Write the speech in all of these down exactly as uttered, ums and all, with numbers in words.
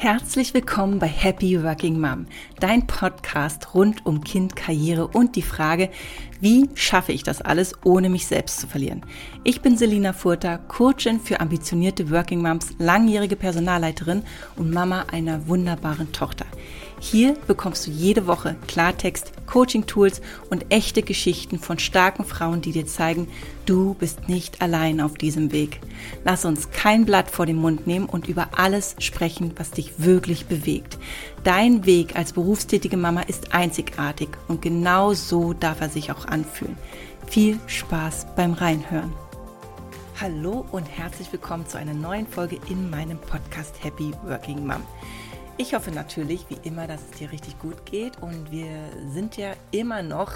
Herzlich willkommen bei Happy Working Mom, dein Podcast rund um Kind, Karriere und die Frage, wie schaffe ich das alles, ohne mich selbst zu verlieren. Ich bin Selina Furter, Coachin für ambitionierte Working Moms, langjährige Personalleiterin und Mama einer wunderbaren Tochter. Hier bekommst du jede Woche Klartext, Coaching-Tools und echte Geschichten von starken Frauen, die dir zeigen, du bist nicht allein auf diesem Weg. Lass uns kein Blatt vor den Mund nehmen und über alles sprechen, was dich wirklich bewegt. Dein Weg als berufstätige Mama ist einzigartig und genau so darf er sich auch anfühlen. Viel Spaß beim Reinhören. Hallo und herzlich willkommen zu einer neuen Folge in meinem Podcast Happy Working Mom. Ich hoffe natürlich, wie immer, dass es dir richtig gut geht und wir sind ja immer noch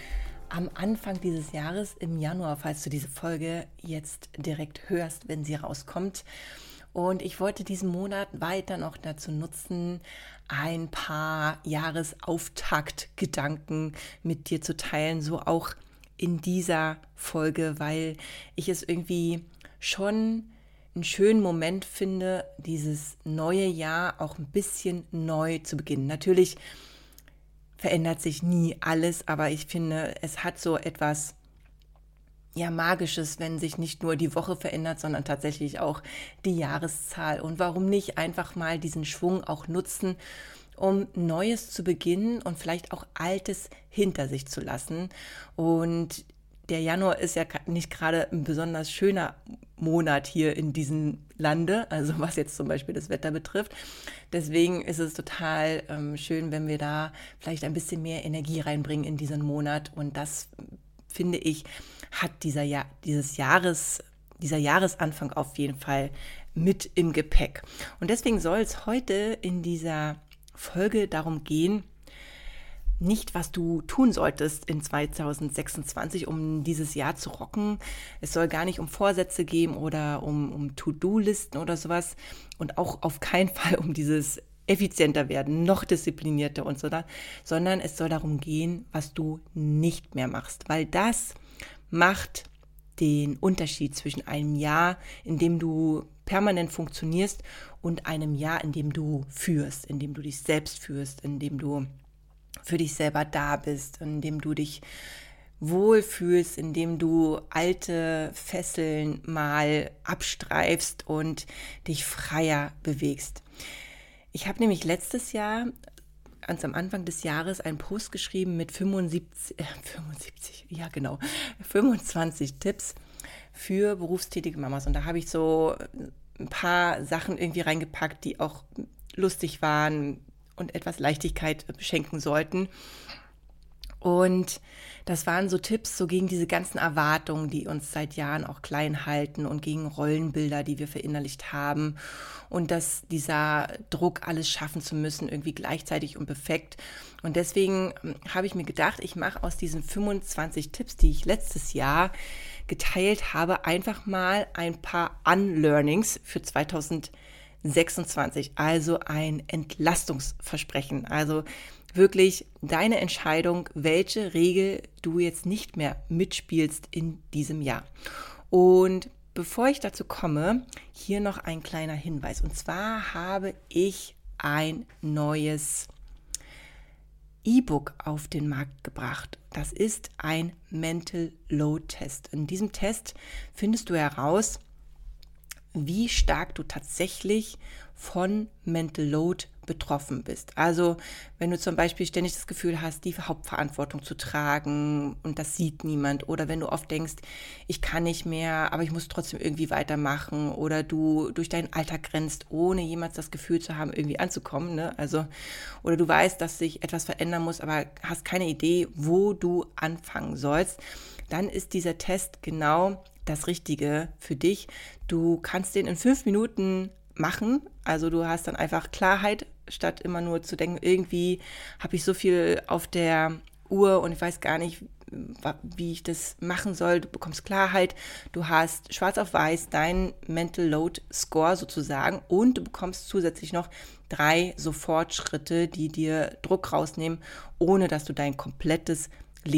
am Anfang dieses Jahres im Januar, falls du diese Folge jetzt direkt hörst, wenn sie rauskommt. Und ich wollte diesen Monat weiter noch dazu nutzen, ein paar Jahresauftaktgedanken mit dir zu teilen, so auch in dieser Folge, weil ich es irgendwie schon einen schönen Moment finde, dieses neue Jahr auch ein bisschen neu zu beginnen. Natürlich verändert sich nie alles, aber ich finde, es hat so etwas ja Magisches, wenn sich nicht nur die Woche verändert, sondern tatsächlich auch die Jahreszahl. Und warum nicht einfach mal diesen Schwung auch nutzen, um Neues zu beginnen und vielleicht auch Altes hinter sich zu lassen. Und der Januar ist ja nicht gerade ein besonders schöner Monat hier in diesem Lande, also was jetzt zum Beispiel das Wetter betrifft. Deswegen ist es total ähm, schön, wenn wir da vielleicht ein bisschen mehr Energie reinbringen in diesen Monat. Und das, finde ich, hat dieser Jahr, dieses Jahres, dieser Jahresanfang auf jeden Fall mit im Gepäck. Und deswegen soll es heute in dieser Folge darum gehen, nicht, was du tun solltest in zwanzig sechsundzwanzig, um dieses Jahr zu rocken. Es soll gar nicht um Vorsätze gehen oder um, um To-Do-Listen oder sowas und auch auf keinen Fall um dieses effizienter werden, noch disziplinierter und so da, sondern es soll darum gehen, was du nicht mehr machst, weil das macht den Unterschied zwischen einem Jahr, in dem du permanent funktionierst und einem Jahr, in dem du führst, in dem du dich selbst führst, in dem du für dich selber da bist, indem du dich wohlfühlst, indem du alte Fesseln mal abstreifst und dich freier bewegst. Ich habe nämlich letztes Jahr, ganz am Anfang des Jahres, einen Post geschrieben mit fünfundsiebzig, äh, fünfundsiebzig, ja genau, fünfundzwanzig Tipps für berufstätige Mamas. Und da habe ich so ein paar Sachen irgendwie reingepackt, die auch lustig waren und etwas Leichtigkeit beschenken sollten. Und das waren so Tipps so gegen diese ganzen Erwartungen, die uns seit Jahren auch klein halten und gegen Rollenbilder, die wir verinnerlicht haben und dass dieser Druck, alles schaffen zu müssen, irgendwie gleichzeitig und perfekt. Und deswegen habe ich mir gedacht, ich mache aus diesen fünfundzwanzig Tipps, die ich letztes Jahr geteilt habe, einfach mal ein paar Unlearnings für zwanzig sechsundzwanzig, also ein Entlastungsversprechen, also wirklich deine Entscheidung, welche Regel du jetzt nicht mehr mitspielst in diesem Jahr. Und bevor ich dazu komme, hier noch ein kleiner Hinweis. Und zwar habe ich ein neues E-Book auf den Markt gebracht. Das ist ein Mental Load Test. In diesem Test findest du heraus, wie stark du tatsächlich von Mental Load betroffen bist. Also wenn du zum Beispiel ständig das Gefühl hast, die Hauptverantwortung zu tragen und das sieht niemand, oder wenn du oft denkst, ich kann nicht mehr, aber ich muss trotzdem irgendwie weitermachen, oder du durch deinen Alltag rennst, ohne jemals das Gefühl zu haben, irgendwie anzukommen, ne? Also, oder du weißt, dass sich etwas verändern muss, aber hast keine Idee, wo du anfangen sollst, dann ist dieser Test genau das Richtige für dich. Du kannst den in fünf Minuten machen. Also du hast dann einfach Klarheit, statt immer nur zu denken, irgendwie habe ich so viel auf der Uhr und ich weiß gar nicht, wie ich das machen soll. Du bekommst Klarheit, du hast schwarz auf weiß deinen Mental Load Score sozusagen und du bekommst zusätzlich noch drei Sofortschritte, die dir Druck rausnehmen, ohne dass du dein komplettes Leben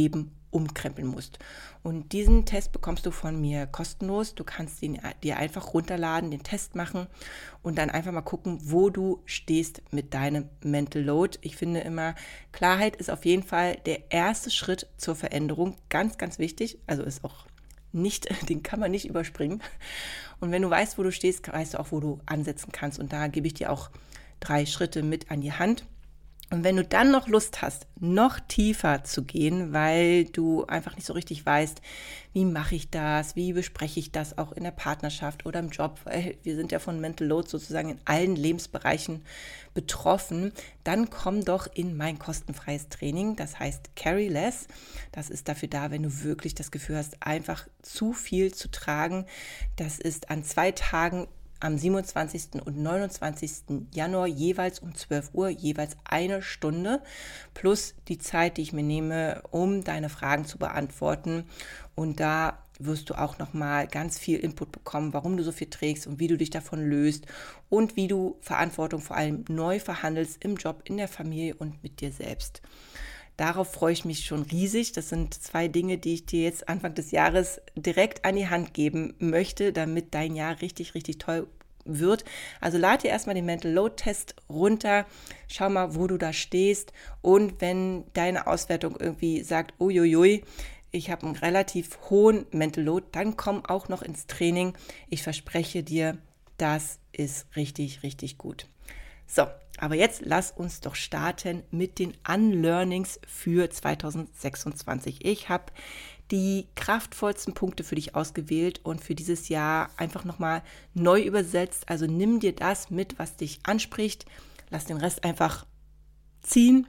umkrempeln musst. Und diesen Test bekommst du von mir kostenlos. Du kannst ihn dir einfach runterladen, den Test machen und dann einfach mal gucken, wo du stehst mit deinem Mental Load. Ich finde immer, Klarheit ist auf jeden Fall der erste Schritt zur Veränderung. Ganz, ganz wichtig. Also ist auch nicht, den kann man nicht überspringen. Und wenn du weißt, wo du stehst, weißt du auch, wo du ansetzen kannst. Und da gebe ich dir auch drei Schritte mit an die Hand. Und wenn du dann noch Lust hast, noch tiefer zu gehen, weil du einfach nicht so richtig weißt, wie mache ich das, wie bespreche ich das auch in der Partnerschaft oder im Job, weil wir sind ja von Mental Load sozusagen in allen Lebensbereichen betroffen, dann komm doch in mein kostenfreies Training, das heißt Carry Less. Das ist dafür da, wenn du wirklich das Gefühl hast, einfach zu viel zu tragen. Das ist an zwei Tagen am siebenundzwanzigsten und neunundzwanzigsten Januar jeweils um zwölf Uhr, jeweils eine Stunde, plus die Zeit, die ich mir nehme, um deine Fragen zu beantworten. Und da wirst du auch nochmal ganz viel Input bekommen, warum du so viel trägst und wie du dich davon löst und wie du Verantwortung vor allem neu verhandelst im Job, in der Familie und mit dir selbst. Darauf freue ich mich schon riesig. Das sind zwei Dinge, die ich dir jetzt Anfang des Jahres direkt an die Hand geben möchte, damit dein Jahr richtig, richtig toll wird. Also lade dir erstmal den Mental Load Test runter, schau mal, wo du da stehst und wenn deine Auswertung irgendwie sagt, uiuiui, ich habe einen relativ hohen Mental Load, dann komm auch noch ins Training. Ich verspreche dir, das ist richtig, richtig gut. So, aber jetzt lass uns doch starten mit den Unlearnings für zweitausendsechsundzwanzig. Ich habe die kraftvollsten Punkte für dich ausgewählt und für dieses Jahr einfach nochmal neu übersetzt. Also nimm dir das mit, was dich anspricht. Lass den Rest einfach ziehen.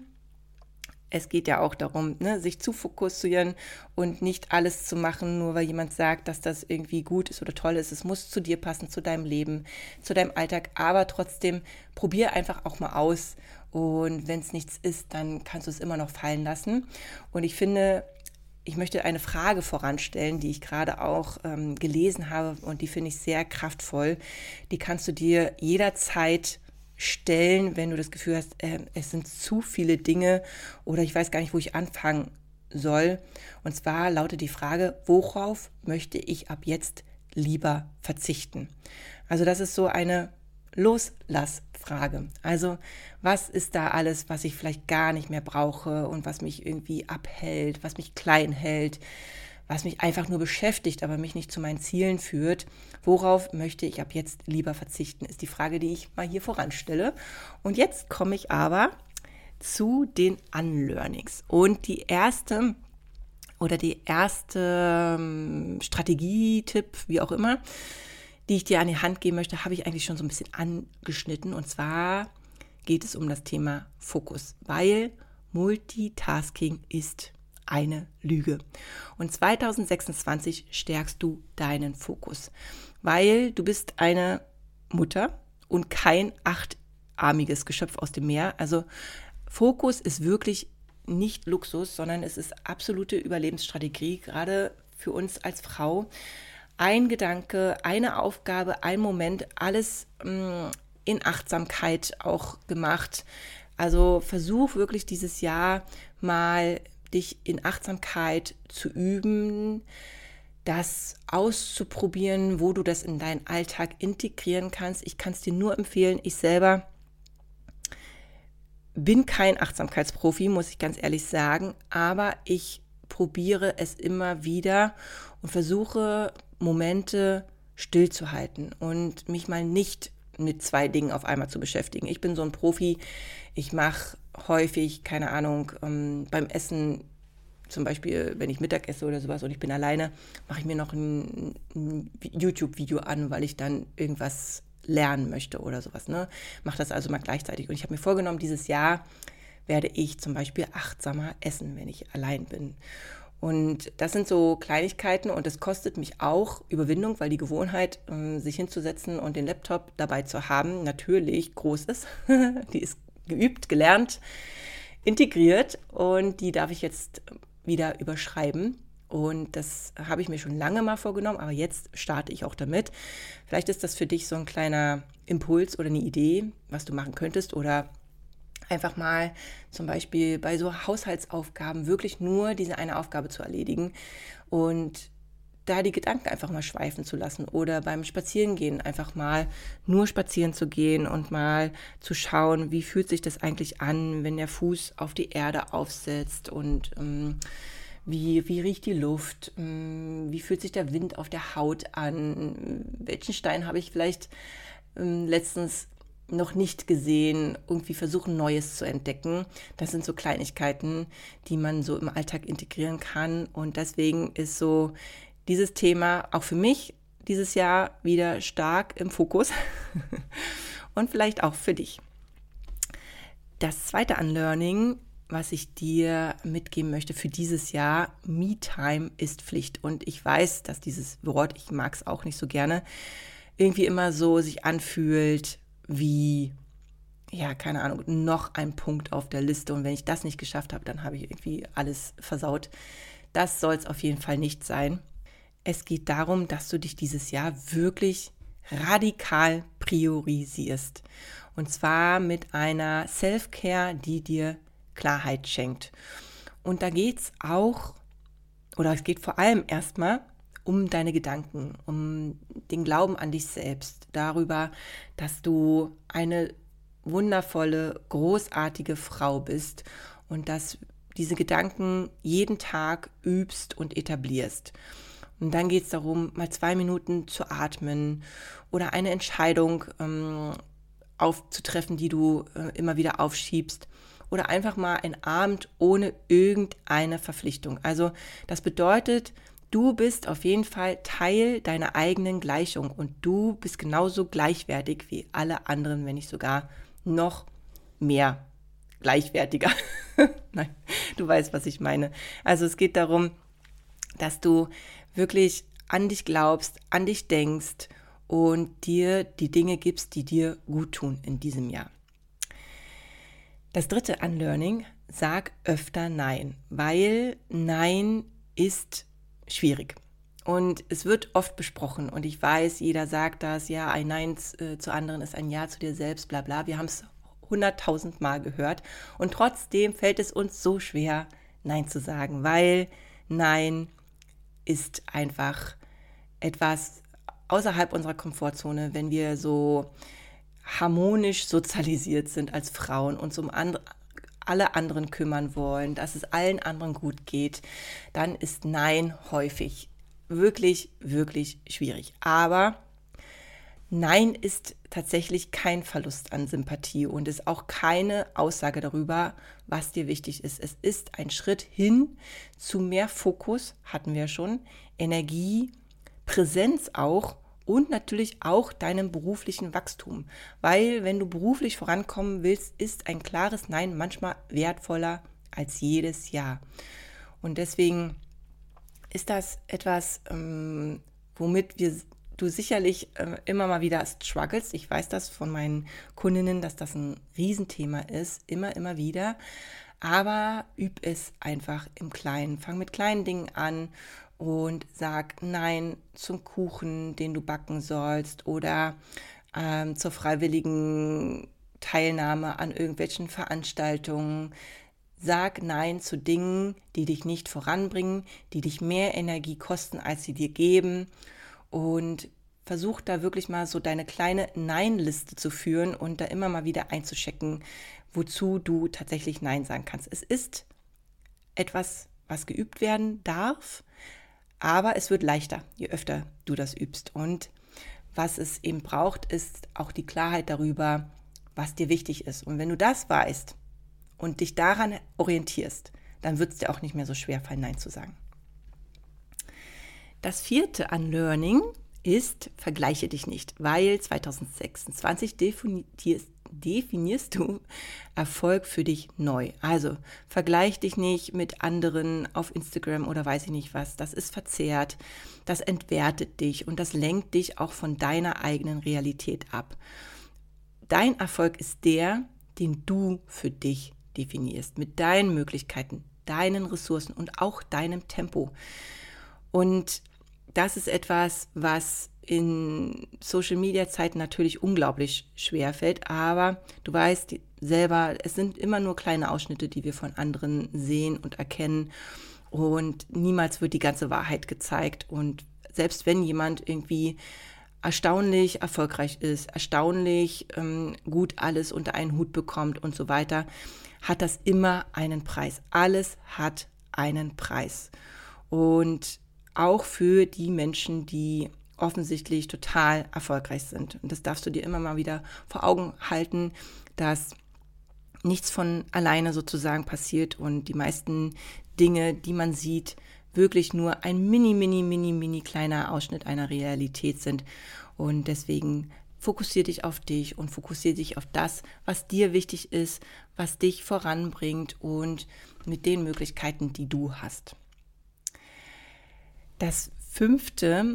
Es geht ja auch darum, ne, sich zu fokussieren und nicht alles zu machen, nur weil jemand sagt, dass das irgendwie gut ist oder toll ist. Es muss zu dir passen, zu deinem Leben, zu deinem Alltag. Aber trotzdem, probier einfach auch mal aus. Und wenn es nichts ist, dann kannst du es immer noch fallen lassen. Und ich finde, ich möchte eine Frage voranstellen, die ich gerade auch ähm, gelesen habe und die finde ich sehr kraftvoll. Die kannst du dir jederzeit stellen, wenn du das Gefühl hast, äh, es sind zu viele Dinge oder ich weiß gar nicht, wo ich anfangen soll. Und zwar lautet die Frage, worauf möchte ich ab jetzt lieber verzichten? Also das ist so eine Loslassfrage. Also was ist da alles, was ich vielleicht gar nicht mehr brauche und was mich irgendwie abhält, was mich klein hält, was mich einfach nur beschäftigt, aber mich nicht zu meinen Zielen führt. Worauf möchte ich ab jetzt lieber verzichten, ist die Frage, die ich mal hier voranstelle. Und jetzt komme ich aber zu den Unlearnings. Und die erste oder die erste ähm, Strategietipp, wie auch immer, die ich dir an die Hand geben möchte, habe ich eigentlich schon so ein bisschen angeschnitten. Und zwar geht es um das Thema Fokus, weil Multitasking ist eine Lüge. Und zweitausendsechsundzwanzig stärkst du deinen Fokus, weil du bist eine Mutter und kein achtarmiges Geschöpf aus dem Meer. Also Fokus ist wirklich nicht Luxus, sondern es ist absolute Überlebensstrategie, gerade für uns als Frau. Ein Gedanke, eine Aufgabe, ein Moment, alles mh, in Achtsamkeit auch gemacht. Also versuch wirklich dieses Jahr mal dich in Achtsamkeit zu üben, das auszuprobieren, wo du das in deinen Alltag integrieren kannst. Ich kann es dir nur empfehlen. Ich selber bin kein Achtsamkeitsprofi, muss ich ganz ehrlich sagen, aber ich probiere es immer wieder und versuche, Momente stillzuhalten und mich mal nicht mit zwei Dingen auf einmal zu beschäftigen. Ich bin so ein Profi, ich mache häufig, keine Ahnung, ähm, beim Essen, zum Beispiel, wenn ich Mittag esse oder sowas und ich bin alleine, mache ich mir noch ein, ein YouTube-Video an, weil ich dann irgendwas lernen möchte oder sowas. Ne? Mache das also mal gleichzeitig. Und ich habe mir vorgenommen, dieses Jahr werde ich zum Beispiel achtsamer essen, wenn ich allein bin. Und das sind so Kleinigkeiten und es kostet mich auch Überwindung, weil die Gewohnheit, sich hinzusetzen und den Laptop dabei zu haben, natürlich groß ist. Die ist geübt, gelernt, integriert und die darf ich jetzt wieder überschreiben. Und das habe ich mir schon lange mal vorgenommen, aber jetzt starte ich auch damit. Vielleicht ist das für dich so ein kleiner Impuls oder eine Idee, was du machen könntest oder Einfach mal zum Beispiel bei so Haushaltsaufgaben wirklich nur diese eine Aufgabe zu erledigen und da die Gedanken einfach mal schweifen zu lassen oder beim Spazierengehen einfach mal nur spazieren zu gehen und mal zu schauen, wie fühlt sich das eigentlich an, wenn der Fuß auf die Erde aufsetzt und ähm, wie, wie riecht die Luft, ähm, wie fühlt sich der Wind auf der Haut an, welchen Stein habe ich vielleicht ähm, letztens noch nicht gesehen, irgendwie versuchen, Neues zu entdecken. Das sind so Kleinigkeiten, die man so im Alltag integrieren kann und deswegen ist so dieses Thema auch für mich dieses Jahr wieder stark im Fokus und vielleicht auch für dich. Das zweite Unlearning, was ich dir mitgeben möchte für dieses Jahr, Me-Time ist Pflicht. Und ich weiß, dass dieses Wort, ich mag es auch nicht so gerne, irgendwie immer so sich anfühlt wie, ja, keine Ahnung, noch ein Punkt auf der Liste. Und wenn ich das nicht geschafft habe, dann habe ich irgendwie alles versaut. Das soll es auf jeden Fall nicht sein. Es geht darum, dass du dich dieses Jahr wirklich radikal priorisierst. Und zwar mit einer Self-Care, die dir Klarheit schenkt. Und da geht es auch, oder es geht vor allem erstmal um deine Gedanken, um den Glauben an dich selbst, darüber, dass du eine wundervolle, großartige Frau bist und dass diese Gedanken jeden Tag übst und etablierst. Und dann geht es darum, mal zwei Minuten zu atmen oder eine Entscheidung ähm, aufzutreffen, die du äh, immer wieder aufschiebst. Oder einfach mal einen Abend ohne irgendeine Verpflichtung. Also das bedeutet, du bist auf jeden Fall Teil deiner eigenen Gleichung und du bist genauso gleichwertig wie alle anderen, wenn nicht sogar noch mehr gleichwertiger. Nein, du weißt, was ich meine. Also es geht darum, dass du wirklich an dich glaubst, an dich denkst und dir die Dinge gibst, die dir gut tun in diesem Jahr. Das dritte Unlearning, sag öfter Nein, weil Nein ist schwierig. Und es wird oft besprochen und ich weiß, jeder sagt das, ja, ein Nein äh, zu anderen ist ein Ja zu dir selbst, bla bla. Wir haben es hunderttausend Mal gehört und trotzdem fällt es uns so schwer, Nein zu sagen, weil Nein ist einfach etwas außerhalb unserer Komfortzone, wenn wir so harmonisch sozialisiert sind als Frauen, uns um and- alle anderen kümmern wollen, dass es allen anderen gut geht, dann ist Nein häufig wirklich, wirklich schwierig. Aber Nein ist tatsächlich kein Verlust an Sympathie und ist auch keine Aussage darüber, was dir wichtig ist. Es ist ein Schritt hin zu mehr Fokus, hatten wir schon, Energie, Präsenz auch und natürlich auch deinem beruflichen Wachstum. Weil wenn du beruflich vorankommen willst, ist ein klares Nein manchmal wertvoller als jedes Ja. Und deswegen ist das etwas, ähm, womit wir du sicherlich äh, immer mal wieder struggles. Ich weiß das von meinen Kundinnen, dass das ein Riesenthema ist, immer, immer wieder. Aber üb es einfach im Kleinen. Fang mit kleinen Dingen an und sag Nein zum Kuchen, den du backen sollst oder ähm, zur freiwilligen Teilnahme an irgendwelchen Veranstaltungen. Sag Nein zu Dingen, die dich nicht voranbringen, die dich mehr Energie kosten, als sie dir geben. Und versuch da wirklich mal so deine kleine Nein-Liste zu führen und da immer mal wieder einzuchecken, wozu du tatsächlich Nein sagen kannst. Es ist etwas, was geübt werden darf, aber es wird leichter, je öfter du das übst. Und was es eben braucht, ist auch die Klarheit darüber, was dir wichtig ist. Und wenn du das weißt und dich daran orientierst, dann wird es dir auch nicht mehr so schwer fallen, Nein zu sagen. Das vierte Unlearning ist, vergleiche dich nicht, weil zwanzig sechsundzwanzig definierst, definierst du Erfolg für dich neu. Also vergleich dich nicht mit anderen auf Instagram oder weiß ich nicht was. Das ist verzerrt, das entwertet dich und das lenkt dich auch von deiner eigenen Realität ab. Dein Erfolg ist der, den du für dich definierst, mit deinen Möglichkeiten, deinen Ressourcen und auch deinem Tempo. Und das ist etwas, was in Social-Media-Zeiten natürlich unglaublich schwer fällt, aber du weißt, selber, es sind immer nur kleine Ausschnitte, die wir von anderen sehen und erkennen und niemals wird die ganze Wahrheit gezeigt. Und selbst wenn jemand irgendwie erstaunlich erfolgreich ist, erstaunlich ähm, gut alles unter einen Hut bekommt und so weiter, hat das immer einen Preis. Alles hat einen Preis. Und auch für die Menschen, die offensichtlich total erfolgreich sind. Und das darfst du dir immer mal wieder vor Augen halten, dass nichts von alleine sozusagen passiert und die meisten Dinge, die man sieht, wirklich nur ein mini, mini, mini, mini kleiner Ausschnitt einer Realität sind. Und deswegen fokussiere dich auf dich und fokussiere dich auf das, was dir wichtig ist, was dich voranbringt und mit den Möglichkeiten, die du hast. Das fünfte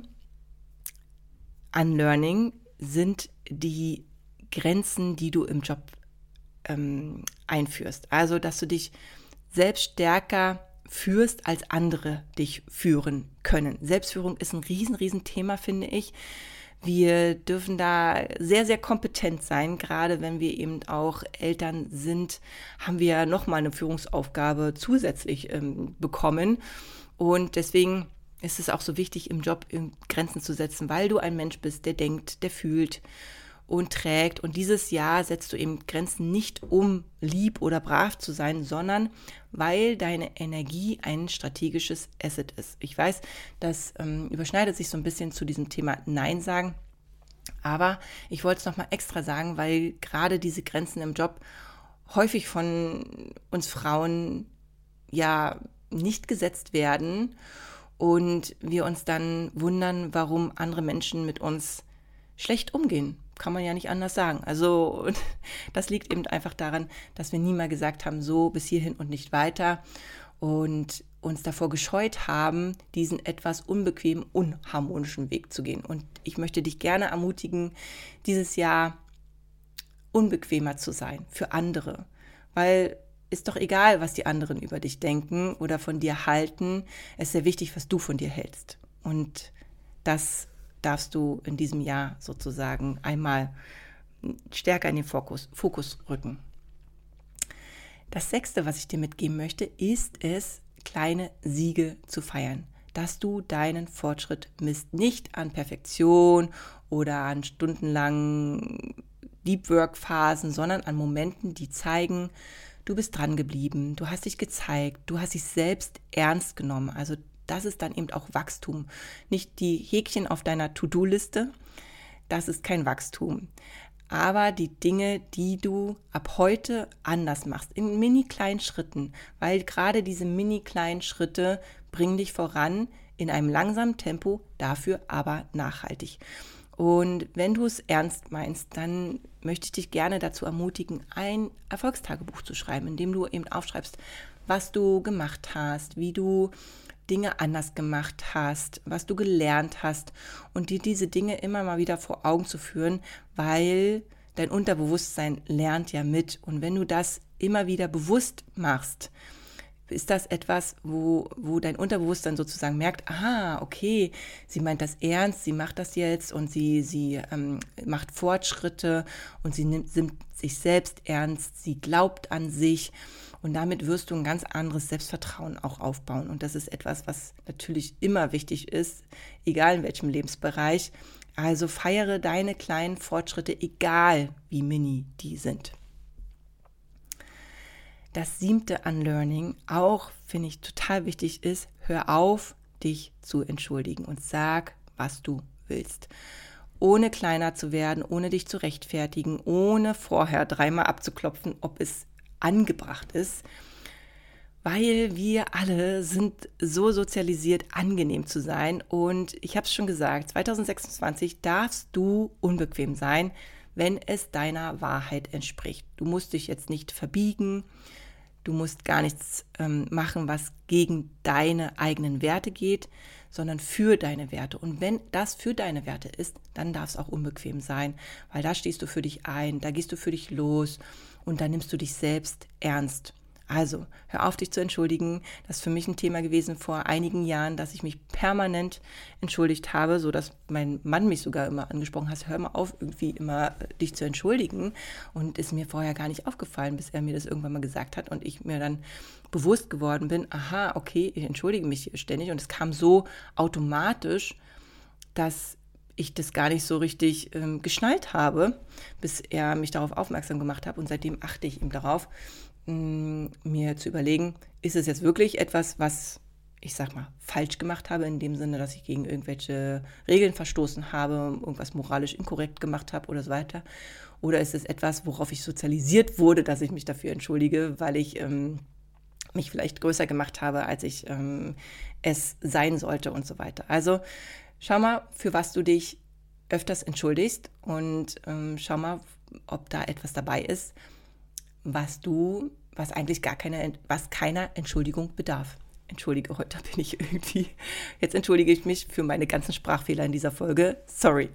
Unlearning sind die Grenzen, die du im Job ähm, einführst. Also, dass du dich selbst stärker führst, als andere dich führen können. Selbstführung ist ein riesen, riesen Thema, finde ich. Wir dürfen da sehr, sehr kompetent sein. Gerade wenn wir eben auch Eltern sind, haben wir nochmal eine Führungsaufgabe zusätzlich ähm, bekommen. Und deswegen ist es auch so wichtig, im Job Grenzen zu setzen, weil du ein Mensch bist, der denkt, der fühlt und trägt. Und dieses Jahr setzt du eben Grenzen nicht, um lieb oder brav zu sein, sondern weil deine Energie ein strategisches Asset ist. Ich weiß, das ähm, überschneidet sich so ein bisschen zu diesem Thema Nein sagen, aber ich wollte es nochmal extra sagen, weil gerade diese Grenzen im Job häufig von uns Frauen ja nicht gesetzt werden und wir uns dann wundern, warum andere Menschen mit uns schlecht umgehen. Kann man ja nicht anders sagen. Also das liegt eben einfach daran, dass wir nie mal gesagt haben, so bis hierhin und nicht weiter und uns davor gescheut haben, diesen etwas unbequemen, unharmonischen Weg zu gehen. Und ich möchte dich gerne ermutigen, dieses Jahr unbequemer zu sein für andere, weil ist doch egal, was die anderen über dich denken oder von dir halten. Es ist sehr wichtig, was du von dir hältst. Und das darfst du in diesem Jahr sozusagen einmal stärker in den Fokus, Fokus rücken. Das Sechste, was ich dir mitgeben möchte, ist es, kleine Siege zu feiern. Dass du deinen Fortschritt misst, nicht an Perfektion oder an stundenlangen Deep Work Phasen, sondern an Momenten, die zeigen, du bist dran geblieben, du hast dich gezeigt, du hast dich selbst ernst genommen. Also das ist dann eben auch Wachstum. Nicht die Häkchen auf deiner To-Do-Liste, das ist kein Wachstum. Aber die Dinge, die du ab heute anders machst, in mini kleinen Schritten, weil gerade diese mini kleinen Schritte bringen dich voran in einem langsamen Tempo, dafür aber nachhaltig. Und wenn du es ernst meinst, dann möchte ich dich gerne dazu ermutigen, ein Erfolgstagebuch zu schreiben, in dem du eben aufschreibst, was du gemacht hast, wie du Dinge anders gemacht hast, was du gelernt hast und dir diese Dinge immer mal wieder vor Augen zu führen, weil dein Unterbewusstsein lernt ja mit. Und wenn du das immer wieder bewusst machst, ist das etwas, wo, wo dein Unterbewusstsein sozusagen merkt, aha, okay, sie meint das ernst, sie macht das jetzt und sie, sie ähm, macht Fortschritte und sie nimmt, nimmt sich selbst ernst, sie glaubt an sich und damit wirst du ein ganz anderes Selbstvertrauen auch aufbauen. Und das ist etwas, was natürlich immer wichtig ist, egal in welchem Lebensbereich. Also feiere deine kleinen Fortschritte, egal wie mini die sind. Das siebte Unlearning, auch finde ich total wichtig ist, hör auf, dich zu entschuldigen und sag, was du willst. Ohne kleiner zu werden, ohne dich zu rechtfertigen, ohne vorher dreimal abzuklopfen, ob es angebracht ist, weil wir alle sind so sozialisiert, angenehm zu sein. Und ich habe es schon gesagt, zwanzig sechsundzwanzig darfst du unbequem sein, wenn es deiner Wahrheit entspricht. Du musst dich jetzt nicht verbiegen, du musst gar nichts ähm, machen, was gegen deine eigenen Werte geht, sondern für deine Werte. Und wenn das für deine Werte ist, dann darf es auch unbequem sein, weil da stehst du für dich ein, da gehst du für dich los und da nimmst du dich selbst ernst. Also, hör auf, dich zu entschuldigen. Das ist für mich ein Thema gewesen vor einigen Jahren, dass ich mich permanent entschuldigt habe, sodass mein Mann mich sogar immer angesprochen hat, hör mal auf, irgendwie immer dich zu entschuldigen. Und ist mir vorher gar nicht aufgefallen, bis er mir das irgendwann mal gesagt hat und ich mir dann bewusst geworden bin, aha, okay, ich entschuldige mich ständig. Und es kam so automatisch, dass ich das gar nicht so richtig ähm, geschnallt habe, bis er mich darauf aufmerksam gemacht hat. Und seitdem achte ich ihm darauf, mh, mir zu überlegen, ist es jetzt wirklich etwas, was ich sag mal falsch gemacht habe, in dem Sinne, dass ich gegen irgendwelche Regeln verstoßen habe, irgendwas moralisch inkorrekt gemacht habe oder so weiter. Oder ist es etwas, worauf ich sozialisiert wurde, dass ich mich dafür entschuldige, weil ich ähm, mich vielleicht größer gemacht habe, als ich ähm, es sein sollte und so weiter. Also schau mal, für was du dich öfters entschuldigst und ähm, schau mal, ob da etwas dabei ist, was du, was eigentlich gar keine, was keiner Entschuldigung bedarf. Entschuldige, heute bin ich irgendwie, jetzt entschuldige ich mich für meine ganzen Sprachfehler in dieser Folge. Sorry.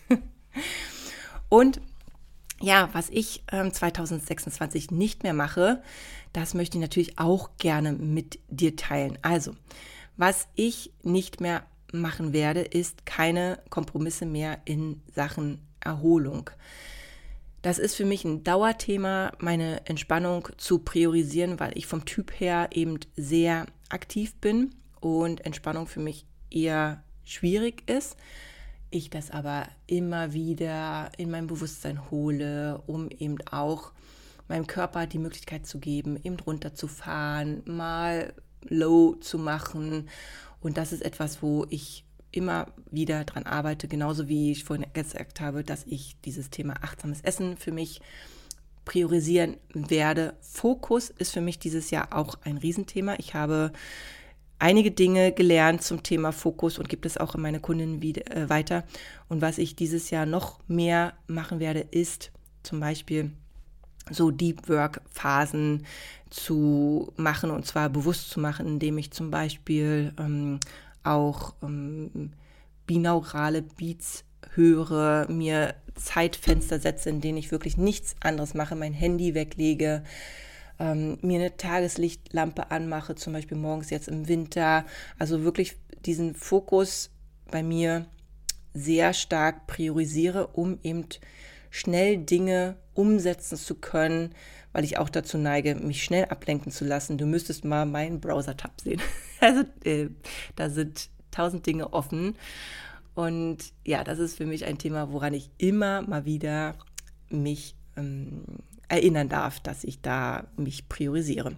Und ja, was ich ähm, zwanzig sechsundzwanzig nicht mehr mache, das möchte ich natürlich auch gerne mit dir teilen. Also, was ich nicht mehr machen werde, ist keine Kompromisse mehr in Sachen Erholung. Das ist für mich ein Dauerthema, meine Entspannung zu priorisieren, weil ich vom Typ her eben sehr aktiv bin und Entspannung für mich eher schwierig ist. Ich das aber immer wieder in mein Bewusstsein hole, um eben auch meinem Körper die Möglichkeit zu geben, eben runterzufahren, mal low zu machen. Und das ist etwas, wo ich immer wieder dran arbeite, genauso wie ich vorhin gesagt habe, dass ich dieses Thema achtsames Essen für mich priorisieren werde. Fokus ist für mich dieses Jahr auch ein Riesenthema. Ich habe einige Dinge gelernt zum Thema Fokus und gibt es auch an meine Kundinnen wieder, äh, weiter. Und was ich dieses Jahr noch mehr machen werde, ist zum Beispiel so Deep Work Phasen zu machen und zwar bewusst zu machen, indem ich zum Beispiel ähm, auch ähm, binaurale Beats höre, mir Zeitfenster setze, in denen ich wirklich nichts anderes mache, mein Handy weglege, ähm, mir eine Tageslichtlampe anmache, zum Beispiel morgens jetzt im Winter, also wirklich diesen Fokus bei mir sehr stark priorisiere, um eben schnell Dinge umsetzen zu können, weil ich auch dazu neige, mich schnell ablenken zu lassen. Du müsstest mal meinen Browser-Tab sehen. Also äh, da sind tausend Dinge offen. Und ja, das ist für mich ein Thema, woran ich immer mal wieder mich ähm, erinnern darf, dass ich da mich priorisiere.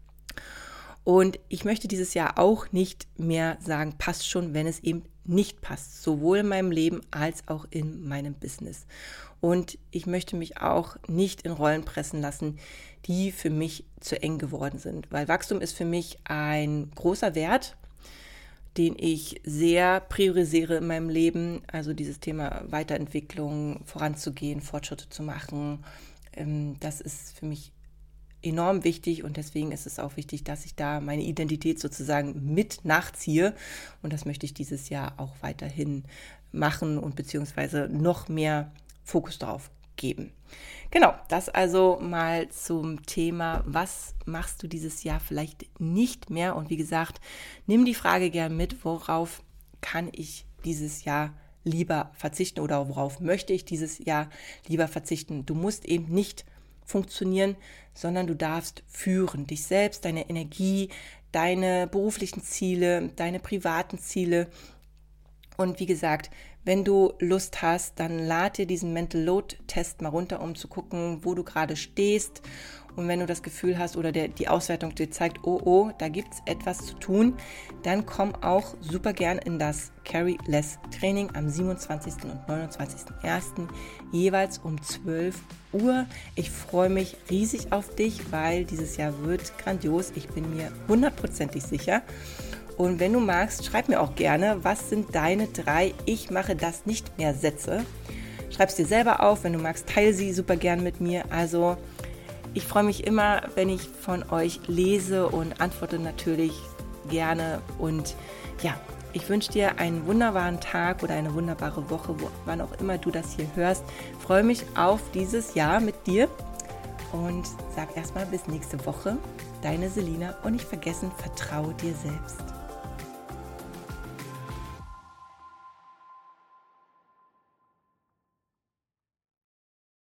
Und ich möchte dieses Jahr auch nicht mehr sagen, passt schon, wenn es eben nicht passt, sowohl in meinem Leben als auch in meinem Business. Und ich möchte mich auch nicht in Rollen pressen lassen, die für mich zu eng geworden sind, weil Wachstum ist für mich ein großer Wert, den ich sehr priorisiere in meinem Leben, also dieses Thema Weiterentwicklung, voranzugehen, Fortschritte zu machen, das ist für mich enorm wichtig und deswegen ist es auch wichtig, dass ich da meine Identität sozusagen mit nachziehe und das möchte ich dieses Jahr auch weiterhin machen und beziehungsweise noch mehr Fokus darauf geben. Genau, das also mal zum Thema, was machst du dieses Jahr vielleicht nicht mehr? Und wie gesagt, nimm die Frage gern mit, worauf kann ich dieses Jahr lieber verzichten oder worauf möchte ich dieses Jahr lieber verzichten? Du musst eben nicht funktionieren, sondern du darfst führen, dich selbst, deine Energie, deine beruflichen Ziele, deine privaten Ziele. Und wie gesagt, wenn du Lust hast, dann lad dir diesen Mental Load Test mal runter, um zu gucken, wo du gerade stehst. Und wenn du das Gefühl hast oder der, die Auswertung dir zeigt, oh, oh, da gibt es etwas zu tun, dann komm auch super gern in das Carry Less Training am siebenundzwanzigsten und neunundzwanzigsten ersten jeweils um zwölf Uhr. Ich freue mich riesig auf dich, weil dieses Jahr wird grandios. Ich bin mir hundertprozentig sicher. Und wenn du magst, schreib mir auch gerne, was sind deine drei Ich mache das nicht mehr Sätze. Schreib es dir selber auf, wenn du magst, teile sie super gern mit mir. Also ich freue mich immer, wenn ich von euch lese und antworte natürlich gerne. Und ja, ich wünsche dir einen wunderbaren Tag oder eine wunderbare Woche, wo, wann auch immer du das hier hörst. Ich freue mich auf dieses Jahr mit dir und sag erstmal bis nächste Woche. Deine Selina und nicht vergessen, vertraue dir selbst.